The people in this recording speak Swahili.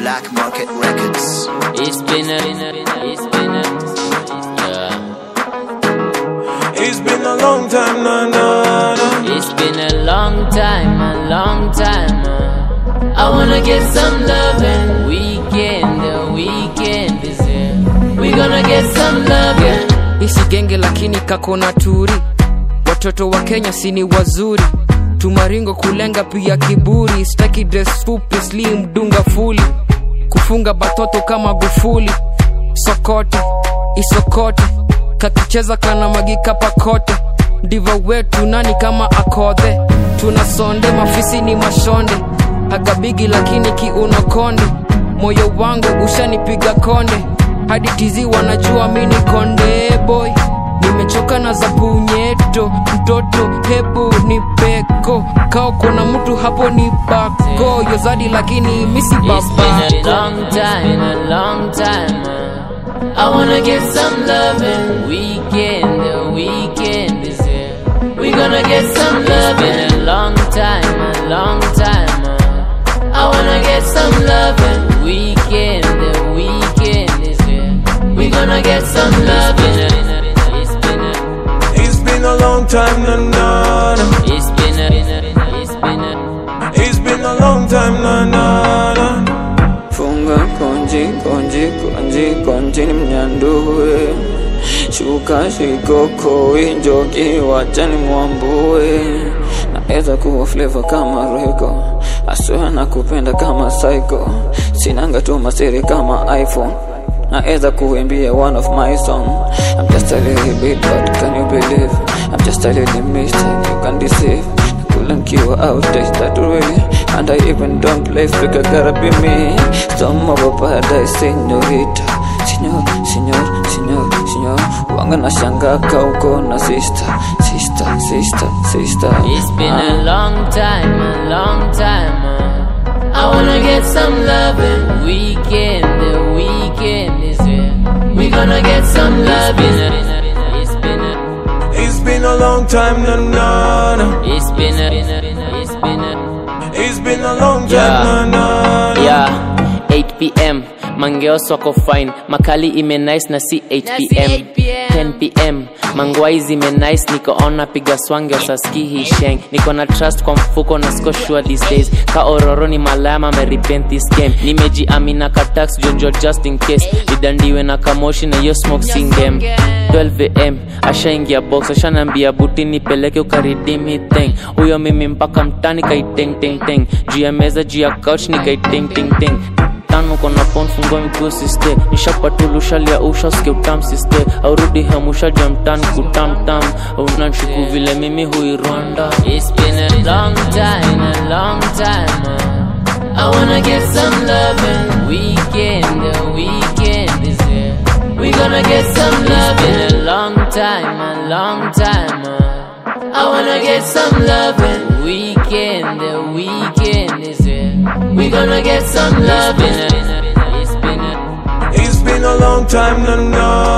Black Market Records. It's been a long time, nah. It's been a long time, I wanna get some lovin'. The weekend is here. We gonna get some lovin'. Isi genge lakini kako na turi. Watoto wa Kenya sini wazuri. Tumaringo kulenga pia kiburi. Staki dress fupi slim dunga fuli. Kufunga batoto kama gufuli. Sokote, isokote. Kakicheza kana magika pakote. Diva wetu nani kama akodhe. Tunasonde mafisi ni mashonde. Agabigi lakini kiuno konde. Moyo wangu ushanipiga konde. Hadi tizi wanajua mini konde boy. Nimechoka na za punyeto. Mtoto hebu ni peko. Kao kuna mtu hapo ni bako. Yozadi lakini misi babako. It's been a long time I wanna get some lovin'. The weekend is here. We gonna get some lovin'. It's been a long time I wanna get some lovin'. The weekend is here. We gonna get some lovin'. It's been a long time, nah. It's been a long time, nah. Funga konji ni mnyandue. Shuka shikoko injoki wachani mwambue. Naeza kuwa flavor kama Rego. Aswa na kupenda kama Psycho. Sinanga tu masiri kama iPhone. Naeza kuimbia one of my song. I'm just a little bit, but can you believe? I'm just a little mistake, you can deceive. Couldn't kill out, taste that really. And I even don't play flicker, gotta be me. Some of a paradise, señorita. Señor. Wanga na shanga kauko na sister. It's been a long time I wanna get some lovin'. The weekend is here. We gonna get some lovin'. It's been a long time, nah. It's been a long time, nah. Yeah, 8 p.m. Mangeos wako fine. Makali ime nice na si 8 p.m. 10 p.m. Mangwai zime nice. Niko ona piga swangi osaski hii sheng. Niko na trust kwa mfuko na siko sure these days. Ka ororo ni malama me repent this game. Nimeji amina ka tax jonjo just in case. Lidandiwe na kamoshi na yo smoke sing game. 12 a.m. Asha ingia box. Asha nambia buti nipeleke ukaridimi thing. Uyo mimi mpaka mtani kai ting. Juu ya meza juu ya couch ni kai ting. Tano kona phone fungwa mikuwa siste. Nishapatulu shalia usha ske utam siste. Aurudi hamusha jamtan kutam. Unanshuku vile mimi hui Rwanda. It's been a long time I wanna get some lovin'. The weekend is here. We gonna get some lovin'. It's been a long time I wanna get some lovin'. The weekend is here. We gonna get some lovin'. It's been a long time, nah.